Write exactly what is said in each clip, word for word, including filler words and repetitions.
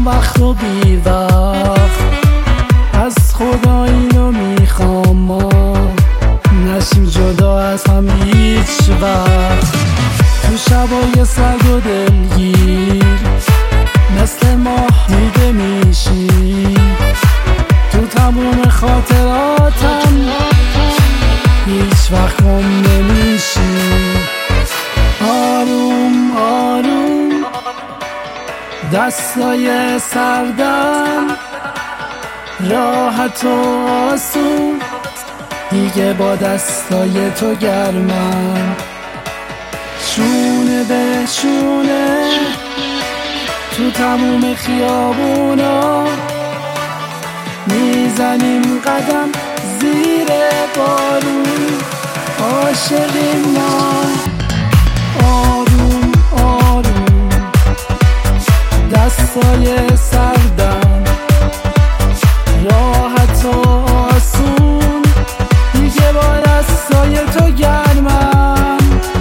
کم وقت و بی وقت از خدا اینو میخوام ما نشیم جدا از هم هیچ وقت. تو شبای سرد و دلگیر مثل ماه دیده میشیم، تو تموم خاطراتم هیچ وقت گم نمیشیم. آروم آروم دستای سردم راحت و آسون دیگه با دستای تو گرمم، شونه به شونه تو تموم خیابونا میزنیم قدم زیر بارون، عاشقیم ما. آروم آروم دستای سردم راحت و آسون دیگه با دستای تو گرمم.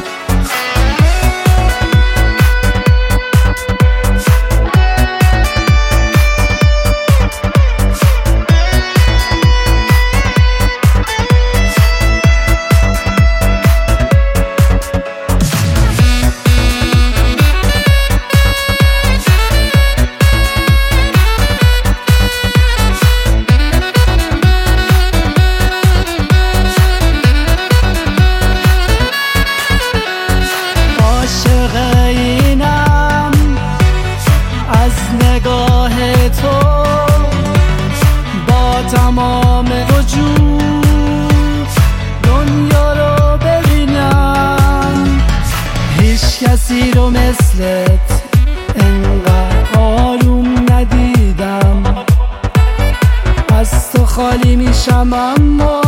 تمام وجود دنیا رو ببینم، هیچ کسی رو مثلت انقدر آروم ندیدم. از تو خالی میشم اما